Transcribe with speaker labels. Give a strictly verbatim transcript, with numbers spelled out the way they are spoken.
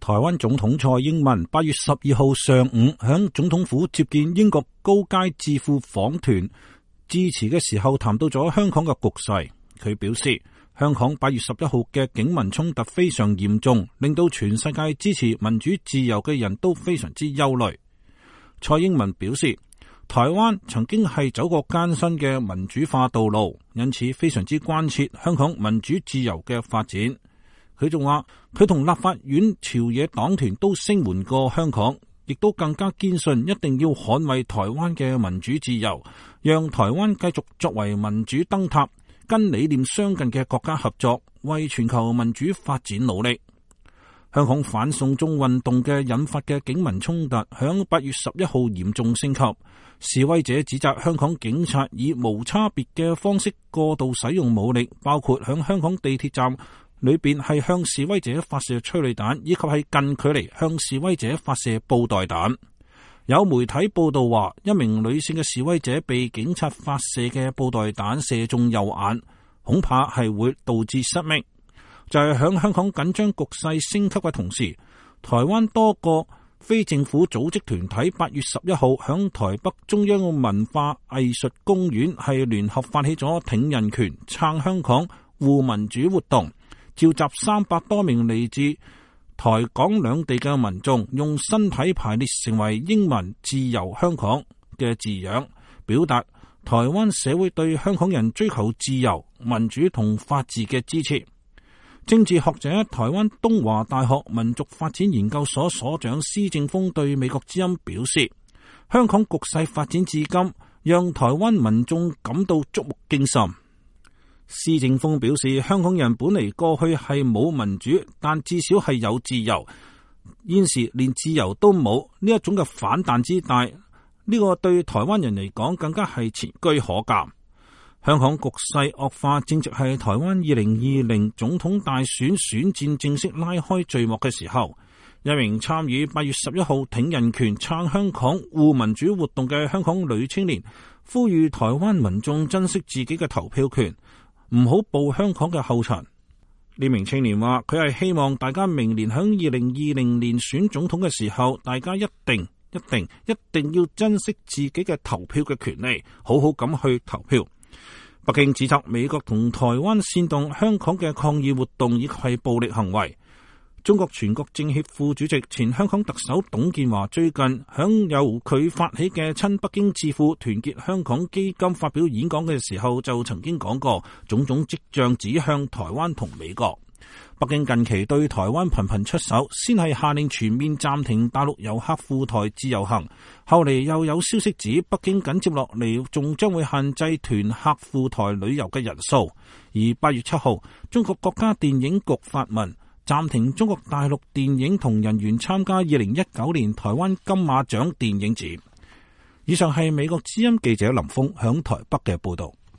Speaker 1: 台灣總統蔡英文八月十二號上午響總統府接見英國高階智庫訪團致辭嘅時候，談到咗香港嘅局勢。佢表示，香港八月十一號嘅警民衝突非常嚴重，令到全世界支持民主自由嘅人都非常之憂慮。蔡英文表示，台灣曾經係走過艱辛嘅民主化道路，因此非常之關切香港民主自由嘅發展。佢仲話，佢同立法院朝野黨團都聲援過香港，亦都更加堅信一定要捍衛台灣嘅民主自由，讓台灣繼續作為民主燈塔，跟理念相近嘅國家合作，為全球民主發展努力。香港反送中運動嘅引發嘅警民衝突，響八月十一號嚴重升級。示威者指責香港警察以無差別嘅方式過度使用武力，包括響香港地鐵站裏邊係向示威者發射催淚彈，以及係近距離向示威者發射布袋彈。有媒體報道話，一名女性嘅示威者被警察發射嘅布袋彈射中右眼，恐怕係會導致失明。就係響香港緊張局勢升級嘅同時，台灣多個非政府組織團體八月十一號響台北中央文化藝術公園係聯合發起咗挺人權、撐香港、護民主活動，召集三百多名嚟自台港兩地嘅民眾，用身體排列成為英文自由香港嘅字樣，表達台灣社會對香港人追求自由、民主同法治嘅支持。政治學者、台灣東華大學民族發展研究所所長施正峰對美國之音表示，香港局勢發展至今，讓台灣民眾感到觸目驚心。施正峰表示，香港人本嚟過去係冇民主，但至少係有自由，現時連自由都冇，呢一種嘅反彈之大，呢、這個對台灣人嚟講更加係前車可鑑。香港局勢惡化，正值係台灣二零二零總統大選選戰正式拉開序幕嘅時候，一名參與八月十一號挺人權、撐香港、護民主活動嘅香港女青年，呼籲台灣民眾珍惜自己嘅投票權，唔好步香港嘅後塵。呢名青年話，佢係希望大家明年響二零二零年選總統嘅時候，大家一定、一定、一定要珍惜自己嘅投票嘅權利，好好咁去投票。北京指責美國同台灣煽動香港嘅抗議活動以及係暴力行為。中國全國政協副主席、前香港特首董建華最近響由佢發起嘅親北京智庫團結香港基金發表演講嘅時候，就曾經講過，種種跡象指向台灣同美國。北京近期對台灣頻頻出手，先係下令全面暫停大陸遊客赴台自由行，後嚟又有消息指北京緊接落嚟仲將會限制團客赴台旅遊嘅人數。而八月七號，中國國家電影局發文暫停中國大陸電影同人員參加二零一九年台灣金馬獎電影節。以上係美國之音記者林峰響台北嘅報道。